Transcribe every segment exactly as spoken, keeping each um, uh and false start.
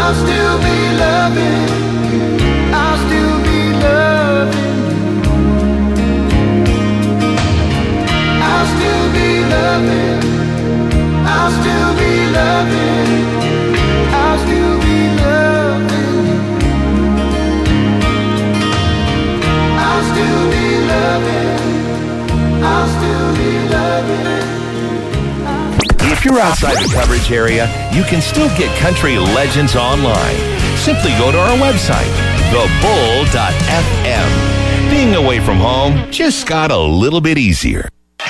I'll still be loving, I'll still be loving you. I'll still be loving, I'll still be loving, I'll still be loving you. I'll still be loving, I'll still be loving. If you're outside the coverage area, you can still get Country Legends online. Simply go to our website, the bull dot f m. Being away from home just got a little bit easier.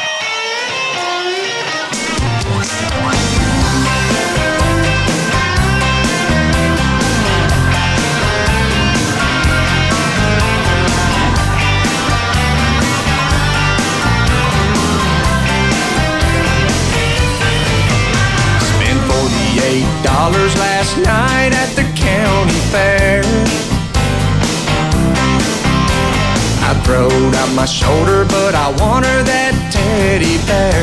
Dollars last night at the county fair. I throwed out my shoulder, but I want her that teddy bear.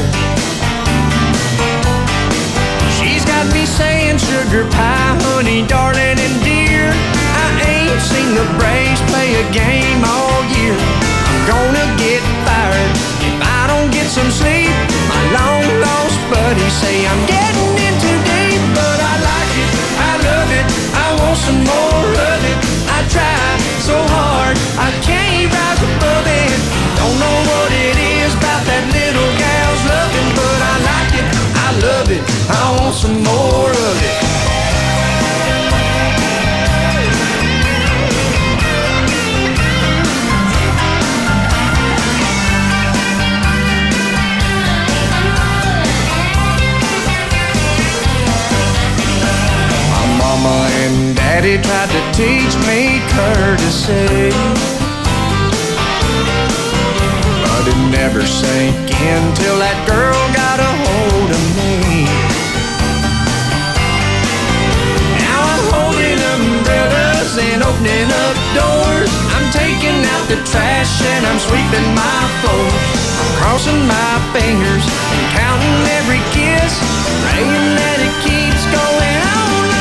She's got me saying sugar pie, honey, darling, and dear. I ain't seen the Braves play a game all year. I'm gonna get fired if I don't get some sleep. My long lost buddies say I'm getting in too deep, but I like it, I love it, I want some more of it. I try so hard, I can't rise above it. Don't know what it is about that little gal's loving, but I like it, I love it, I want some more of it. Mama and Daddy tried to teach me courtesy, but it never sank in till that girl got a hold of me. Now I'm holding umbrellas and opening up doors. I'm taking out the trash and I'm sweeping my floors. I'm crossing my fingers and counting every kiss, praying that it keeps going on.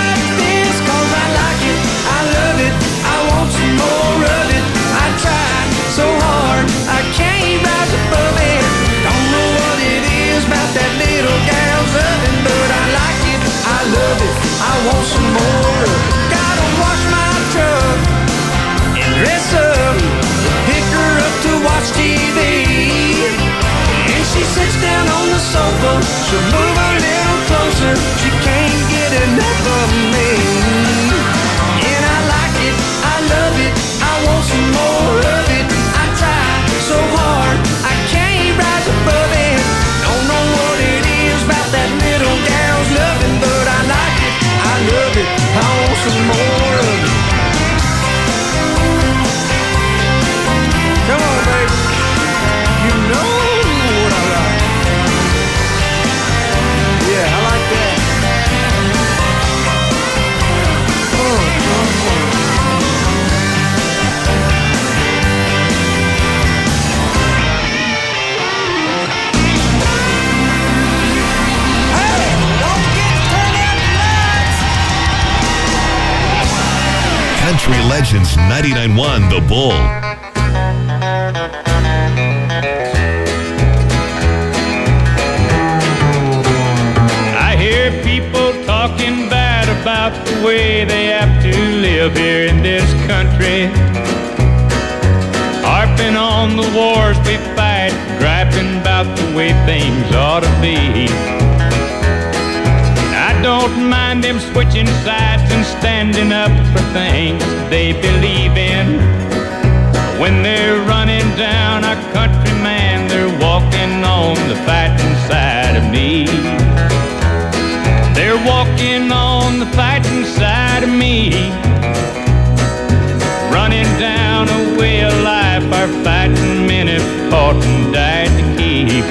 I love it, I want some more of it. I tried so hard, I can't rise above it. Don't know what it is about that little gal's oven, but I like it, I love it, I want some more of it. Gotta wash my truck and dress up, pick her up to watch T V. And she sits down on the sofa, she'll move a little closer. She can't get enough of me. I love it, I want some more of it. I try so hard, I can't rise above it. Don't know what it is about that little gal's loving, but I like it, I love it, I want some more of it. Come on, baby, you know what I like. Yeah, I like that. Oh, oh, oh. Country Legends ninety-nine point one The Bull. I hear people talking bad about the way they have to live here in this country, harping on the wars we fight, griping about the way things ought to be. I don't mind them switching sides and standing up for things they believe in. When they're running down our country, man, they're walking on the fighting side of me. They're walking on the fighting side of me, running down a way of life our fighting men have fought and died to keep.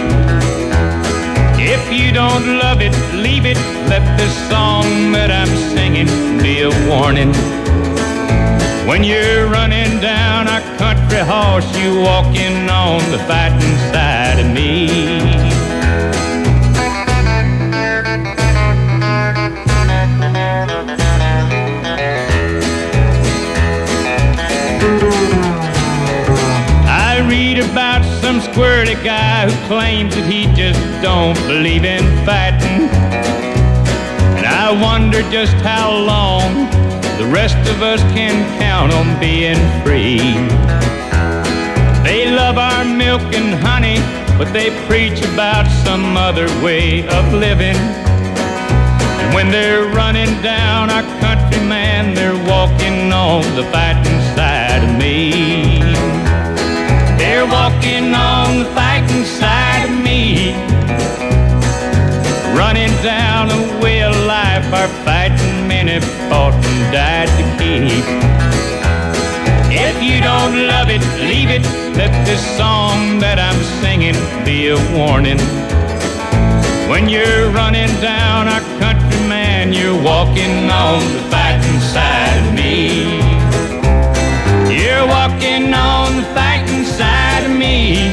If you don't love it, leave it. Let this song that I'm singing be a warning. When you're running down our country horse, you walking on the fighting side of me. burly guy who claims that he just don't believe in fighting. And I wonder just how long the rest of us can count on being free. They love our milk and honey, but they preach about some other way of living. And when they're running down our country, man, they're walking on the fighting side of me. They're walking on the fighting side of me. Running down the way of life our fighting men have fought and died to keep. If you don't love it, leave it. Let this song that I'm singing be a warning. When you're running down our country, man, you're walking on the fighting side of me. You're walking on the fighting side of me.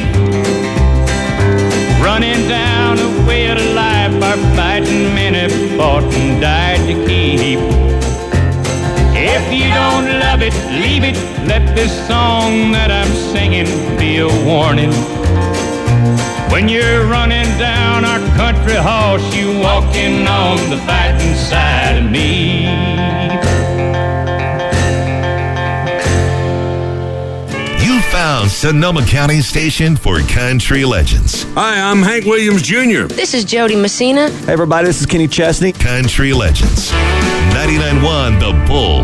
Running down the way of life our fighting men have fought and died to keep. If you don't love it, leave it. Let this song that I'm singing be a warning. When you're running down our country horse, you walking on the fighting side of me. You found Sonoma County's station for country legends. Hi, I'm Hank Williams Junior This is Jody Messina. Hey everybody, this is Kenny Chesney. Country legends. ninety-nine point one The Bull.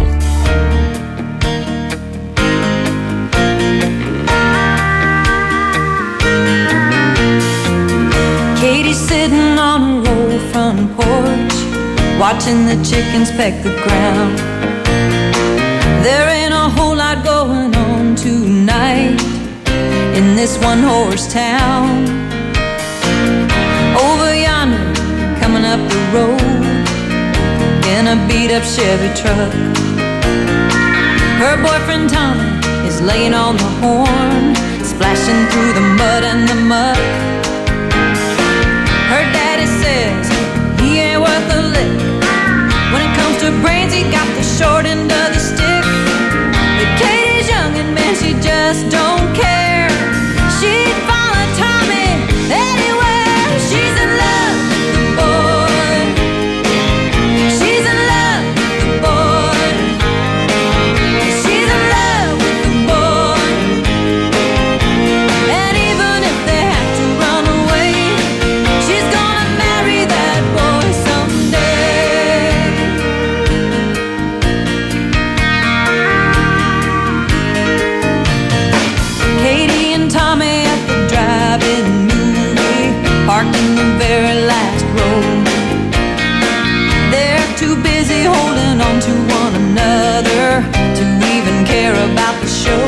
Katie's sitting on a roll front porch, watching the chickens peck the ground. There ain't a whole lot going on tonight in this one-horse town. Over yonder, coming up the road in a beat-up Chevy truck, her boyfriend Tommy is laying on the horn, splashing through the mud and the muck. Her daddy says he ain't worth a lick. When it comes to brains, he got the short end of the stick. But Katie's young and man, she just don't care. She'd follow Tommy anywhere. She's in love with the boy. She's in love with the boy. She's in love with the boy. And even if they have to run away, she's gonna marry that boy someday. Katie and Tommy at the drive-in movie, parked in the very last row. They're too busy holding on to one another to even care about the show.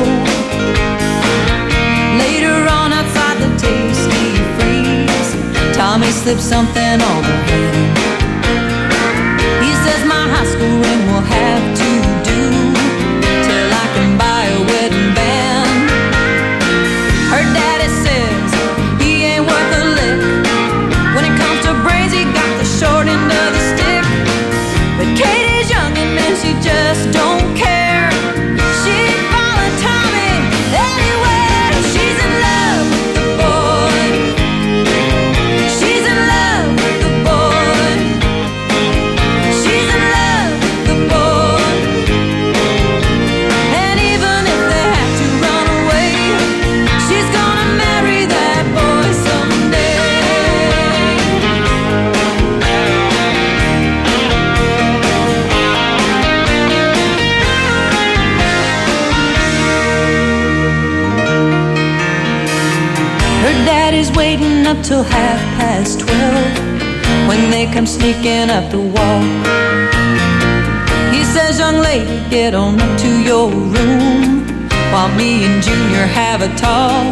Later on outside the Tasty Freeze, Tommy slipped something on her hand. He says my high school ring will have to do till I can buy a wedding band. Her daddy says he ain't worth a lick. When it comes to brains, he got the short end of the stick. But Katie's young and man, she just don't care. She'd follow Tommy anywhere. She's in love with the boy. She's in love with the boy. She's in love with the boy. And even if they have to run away, she's gonna marry that boy someday. Her daddy's waiting up till half past twelve when they come sneaking up the walk. He says, young lady, get on up to your room while me and Junior have a talk.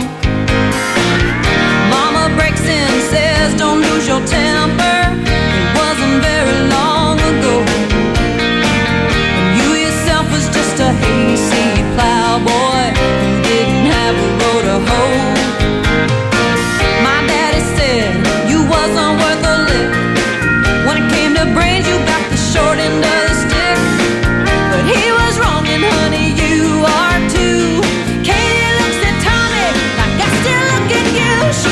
Mama breaks in, says, don't lose your temper. It wasn't very long ago when you yourself was just a hayseed plowboy who didn't have a row to hoe. My daddy said you wasn't worth a lick. When it came to brains, you got the short end of the stick. But he was wrong, and honey, you are too. Katie looks at Tommy like I still look at you.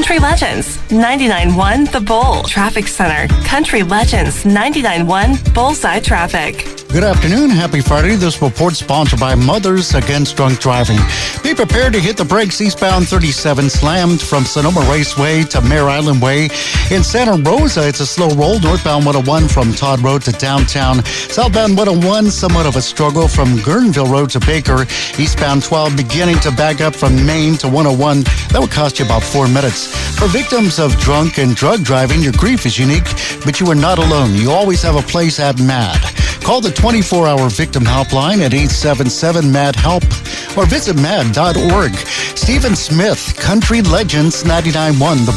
Country Legends, ninety-nine point one The Bull Traffic Center. Country Legends, ninety-nine point one Bullseye Traffic. Good afternoon. Happy Friday. This report sponsored by Mothers Against Drunk Driving. Be prepared to hit the brakes. Eastbound thirty-seven slammed from Sonoma Raceway to Mare Island Way. In Santa Rosa, it's a slow roll. Northbound one oh one from Todd Road to downtown. Southbound one oh one, somewhat of a struggle from Guerneville Road to Baker. Eastbound twelve beginning to back up from Maine to one oh one. That would cost you about four minutes. For victims of drunk and drug driving, your grief is unique, but you are not alone. You always have a place at MAD. Call the twenty-four hour victim helpline at eight seven seven MAD HELP or visit mad dot org. Stephen Smith, Country Legends, ninety-nine point one The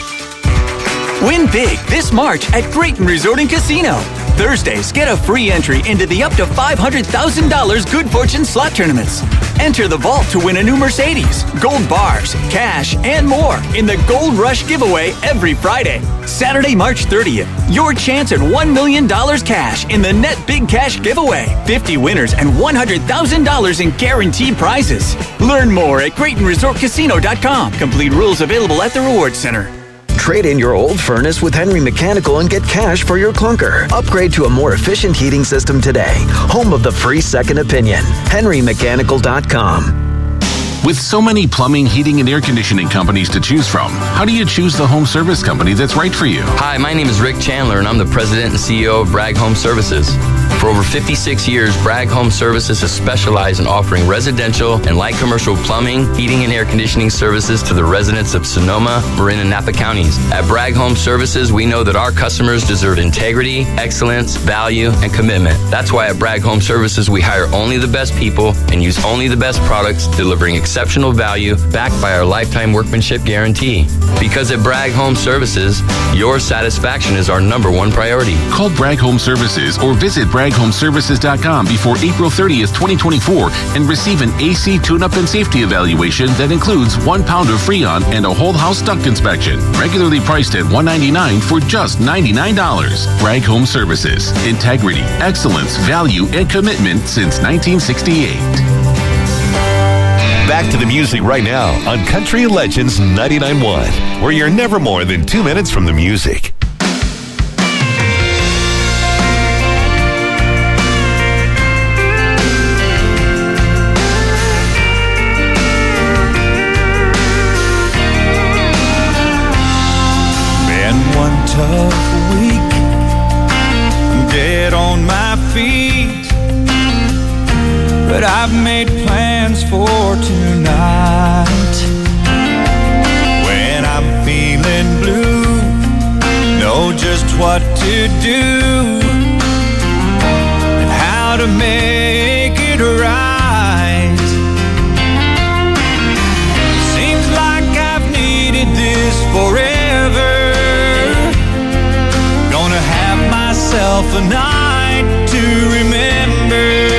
Bull. Win big this March at Grayton Resort and Casino. Thursdays, get a free entry into the up to five hundred thousand dollars Good Fortune slot tournaments. Enter the vault to win a new Mercedes, gold bars, cash, and more in the Gold Rush giveaway every Friday. Saturday, March thirtieth, your chance at one million dollars cash in the Net Big Cash giveaway. fifty winners and one hundred thousand dollars in guaranteed prizes. Learn more at Grayton Resort Casino dot com. Complete rules available at the Rewards Center. Trade in your old furnace with Henry Mechanical and get cash for your clunker. Upgrade to a more efficient heating system today. Home of the free second opinion. Henry Mechanical dot com. With so many plumbing, heating, and air conditioning companies to choose from, how do you choose the home service company that's right for you? Hi, my name is Rick Chandler, and I'm the president and C E O of Bragg Home Services. For over fifty-six years, Bragg Home Services has specialized in offering residential and light commercial plumbing, heating, and air conditioning services to the residents of Sonoma, Marin, and Napa counties. At Bragg Home Services, we know that our customers deserve integrity, excellence, value, and commitment. That's why at Bragg Home Services, we hire only the best people and use only the best products, delivering exceptional value backed by our lifetime workmanship guarantee. Because at Bragg Home Services, your satisfaction is our number one priority. Call Bragg Home Services or visit bragg home services dot com before April thirtieth, twenty twenty-four and receive an A C tune-up and safety evaluation that includes one pound of Freon and a whole house duct inspection. Regularly priced at one hundred ninety-nine dollars for just ninety-nine dollars. Bragg Home Services. Integrity, excellence, value, and commitment since nineteen sixty-eight. Back to the music right now on Country Legends ninety-nine point one, where you're never more than two minutes from the music. Been one tough week, dead on my feet, but I've made plans for tonight. When I'm feeling blue, know just what to do and how to make it right. Seems like I've needed this forever. Gonna have myself a night to remember.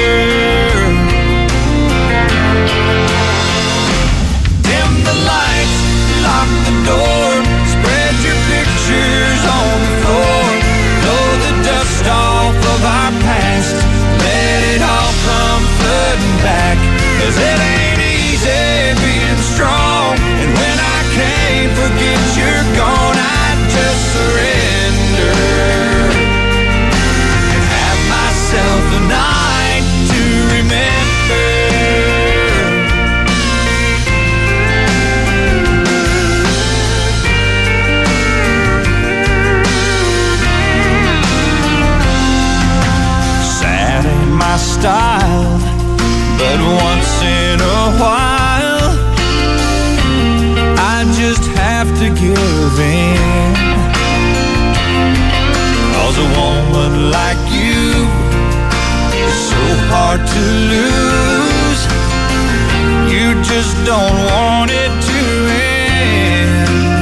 Door, spread your pictures on the floor, blow the dust off of our past, let it all come flooding back, 'cause it ain't easy being strong, and when I can't forget you're gone, I just surrender and have myself a night to remember. My style, but once in a while I just have to give in, 'cause a woman like you is so hard to lose. You just don't want it to end.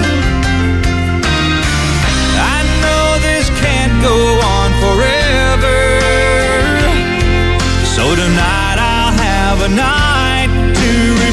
I know this can't go on forever, so tonight I'll have a night to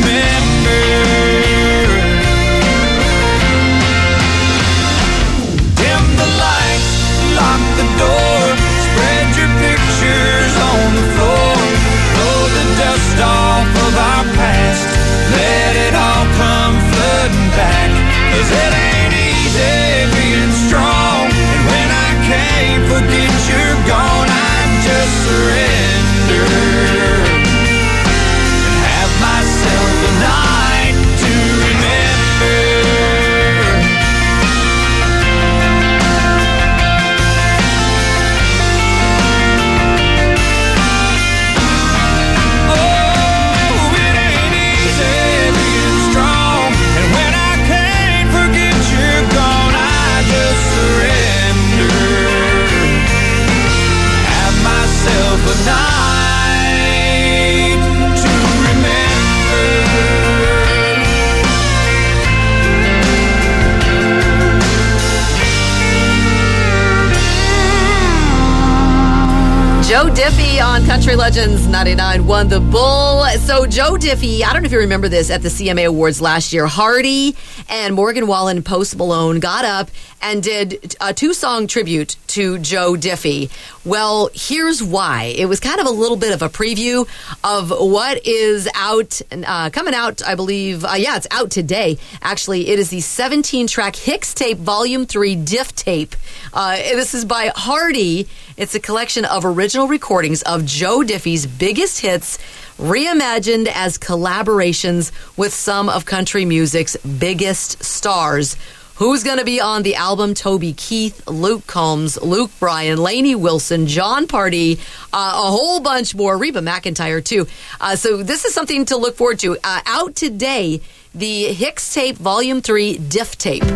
Joe Diffie on Country Legends ninety-nine point one The Bull. So Joe Diffie, I don't know if you remember this at the C M A Awards last year. Hardy and Morgan Wallen and Post Malone got up and did a two-song tribute to Joe Diffie. Well, here's why. It was kind of a little bit of a preview of what is out, uh, coming out, I believe. Uh, yeah, it's out today. Actually, it is the seventeen-track Hicks Tape Volume three Diff Tape. Uh, this is by Hardy. It's a collection of original recordings of Joe Diffie's biggest hits, reimagined as collaborations with some of country music's biggest stars. Who's going to be on the album? Toby Keith, Luke Combs, Luke Bryan, Lainey Wilson, John Pardee, uh, a whole bunch more, Reba McEntire too. Uh, so this is something to look forward to. Uh, out today, the Hicks Tape Volume three Diff Tape.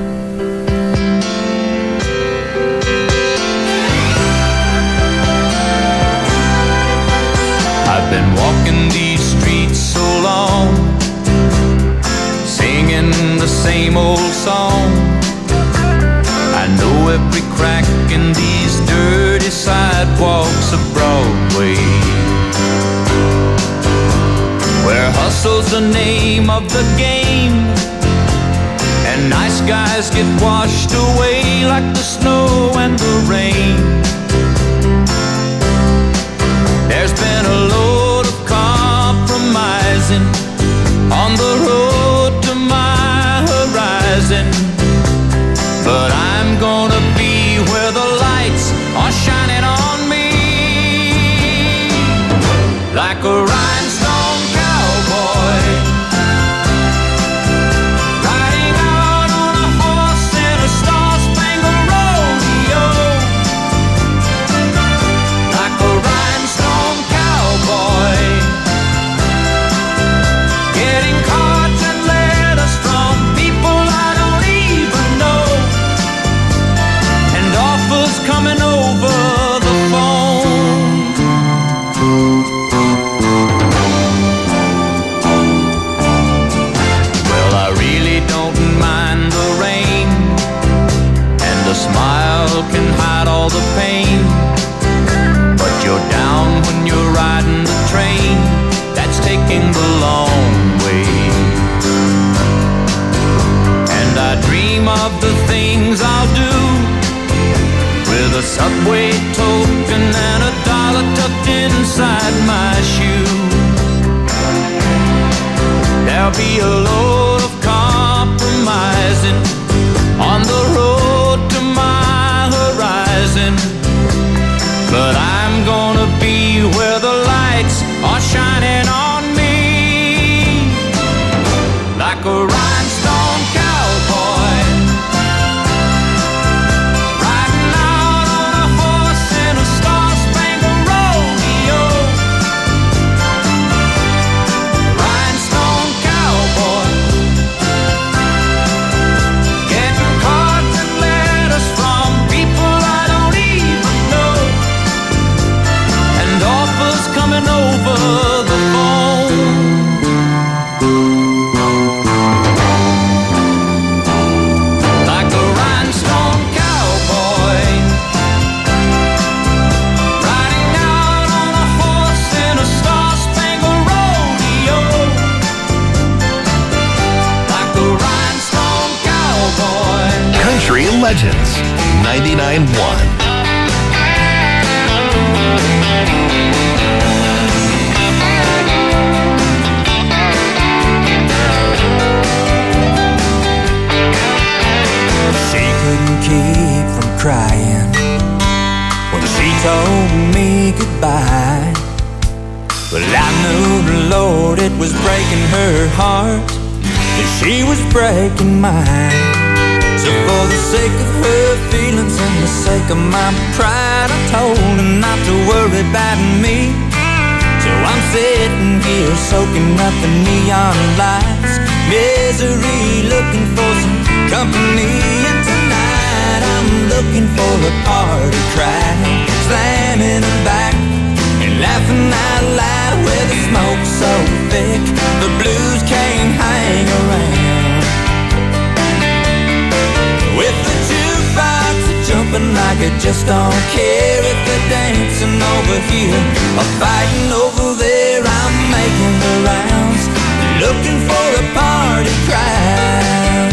I've been walking these streets so long, singing the same old song. I know every crack in these dirty sidewalks of Broadway, where hustle's the name of the game, and nice guys get washed away like the snow and the rain. There's been a load of compromising on the road to my horizon, but I'm gonna be where the lights are shining on me, like a rhinestone cowboy, riding out on a horse in a star-spangled rodeo, like a rhinestone cowboy, getting cards and letters from people I don't even know, and offers coming over the phone. Well, I really don't mind the rain, and a smile can hide all the pain, but you're down when you're riding the train that's taking the long way. And I dream of the things I'll do with a subway token and a dollar tucked inside my shoe. There'll be a load of compromising on the road to my horizon, but I'm gonna be where the lights are shining on me, like a rhinestone cowboy, riding out on a horse in a star-spangled rodeo, rhinestone cowboy, getting cards and letters from people I don't even know, and offers coming over the phone. Like a rhinestone cowboy, riding out on a horse in a star-spangled rodeo, like a rhinestone cowboy. Country Legends ninety-nine point one. She couldn't keep from crying when she told me goodbye. Well, I knew the Lord, it was breaking her heart, that she was breaking mine. So for the sake of her feelings and the sake of my pride, I told her not to worry about me. So I'm sitting here soaking up the neon lights, misery, looking for some company. And tonight I'm looking for a party cry, slamming her back and laughing out loud with the smoke so thick the blues can't hang around. With the jukebox jumping like like I just don't care if they're dancing over here or fighting over there. I'm making the rounds, looking for a party crowd.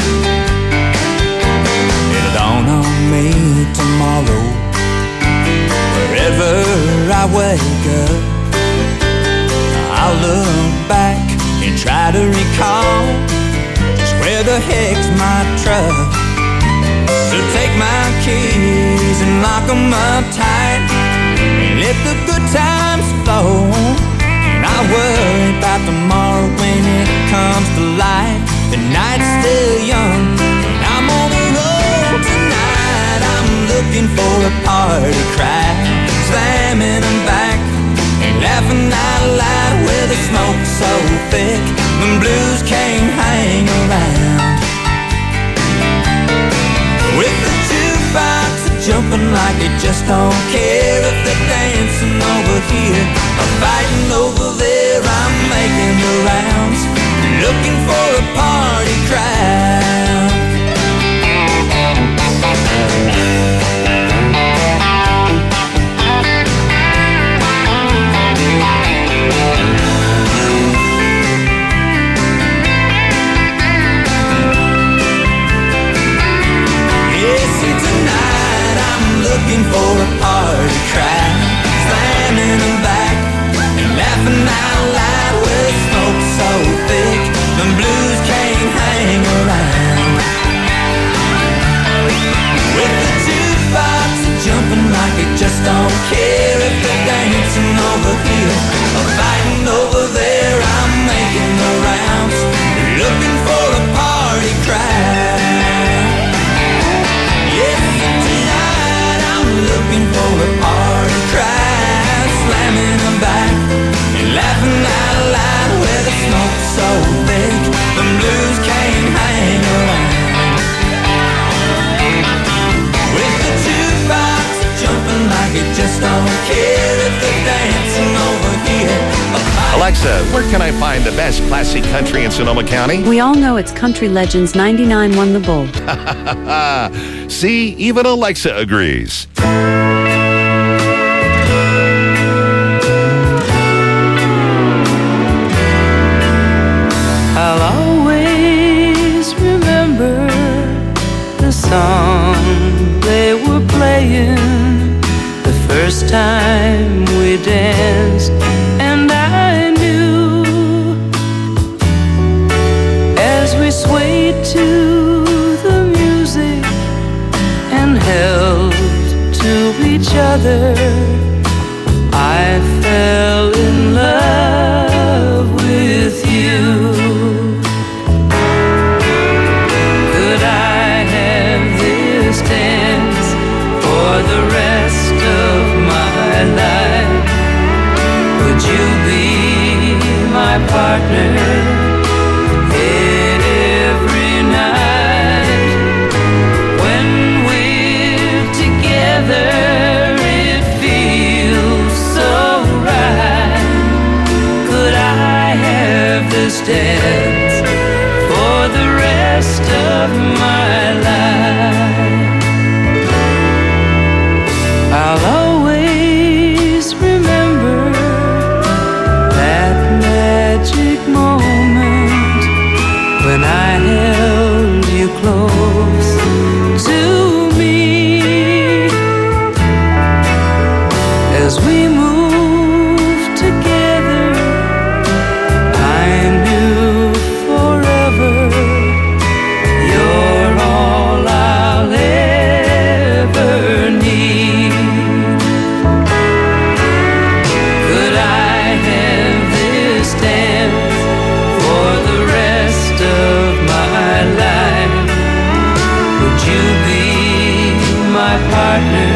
It'll dawn on me tomorrow, wherever I wake up, I'll look back and try to recall just where the heck's my truck. So take my keys and lock 'em up tight and let the good times flow. And I worry about tomorrow when it comes to light. The night's still young and I'm on the road tonight. I'm looking for a party crowd, slamming them back and laughing out loud with the smoke so thick the blues can't hang around. With the jukebox jumping like it just don't care if they're dancing over here or fighting over there. I'm making the rounds, looking for a party crowd. Looking for a party crowd, slamming them back and laughing out loud with smoke so thick the blues can't hang around. With the jukebox jumping like it just don't care if they're dancing over here or fighting over there. I'm making the rounds, looking for a party crowd. Looking for a party crowd, slamming them back and laughing out loud with the smoke so thick the blues can't hang around. With the jukebox jumping like it just don't care if they're dancing over here. Alexa, where can I find the best classic country in Sonoma County? We all know it's Country Legends ninety-nine won the Bull. See, even Alexa agrees. I'll always remember the song they were playing the first time we danced, and I knew as we swayed to the music and held to each other, I fell in love with you. Could I have this dance for the rest of my life? Would you be my partner every night? When we're together, it feels so right. Could I have this dance for the rest of my life? I'll always remember that magic moment when I held you close to me. As we moved together, I knew forever you're all I'll ever need. Could I have this dance for the rest of my life? Would you be my partner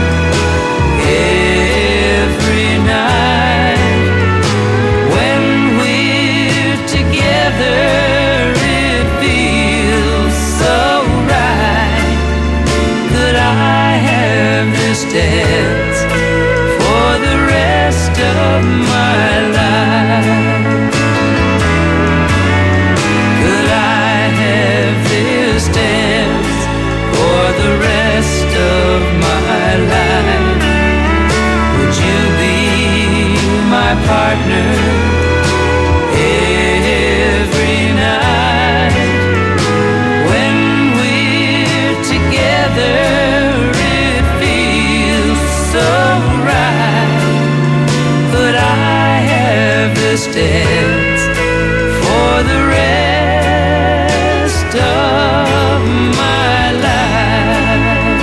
every night? When we're together, it feels so right. Could I have this dance for the rest of my life? Could I have this dance for the rest of my life? partner. Every night when we're together, it feels so right. But I have this dance for the rest of my life.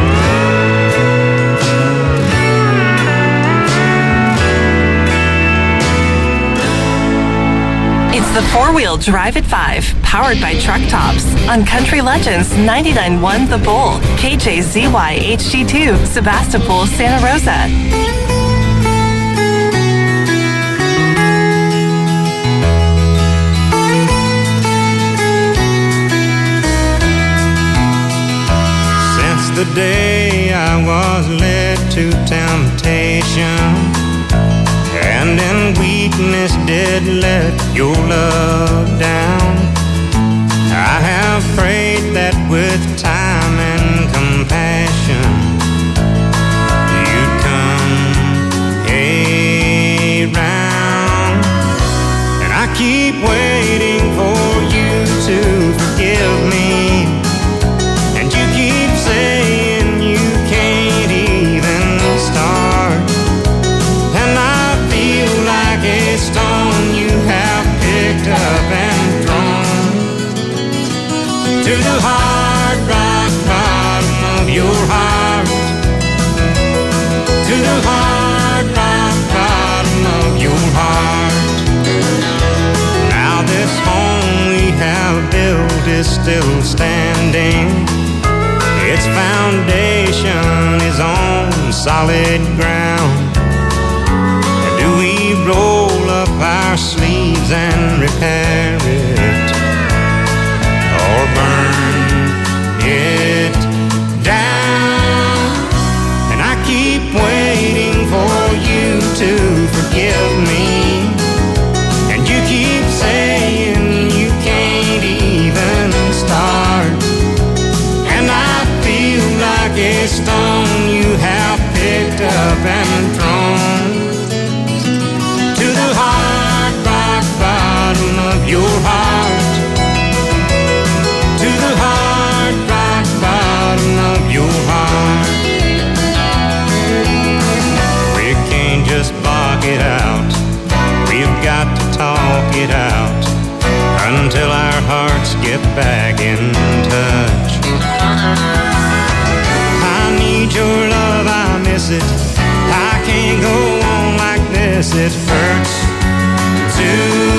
It's the four-wheel Drive at five, powered by Truck Tops, on Country Legends ninety-nine point one The Bull, K J Z Y H D two, Sebastopol, Santa Rosa. The day I was led to temptation, and in weakness did let your love down. I have prayed that with time and compassion you'd come around. And I keep waiting for you to forgive me, and you keep saying you can't even start. And I feel like a stone you have picked up and thrown to the hard rock bottom of your heart, to the hard rock bottom of your heart. Now this home we have built is still standing. Its foundation is on solid ground. Do we roll up our sleeves and repair it, or burn it down? And I keep waiting for you to forgive me, and you keep saying you can't even start. And I feel like a stone you have picked up and thrown to the hard rock bottom of your heart, to the hard rock bottom of your heart. We can't just bark it out, we've got to talk it out until our hearts get back in touch. I need your love, I miss it. I can't go on like this, it hurts too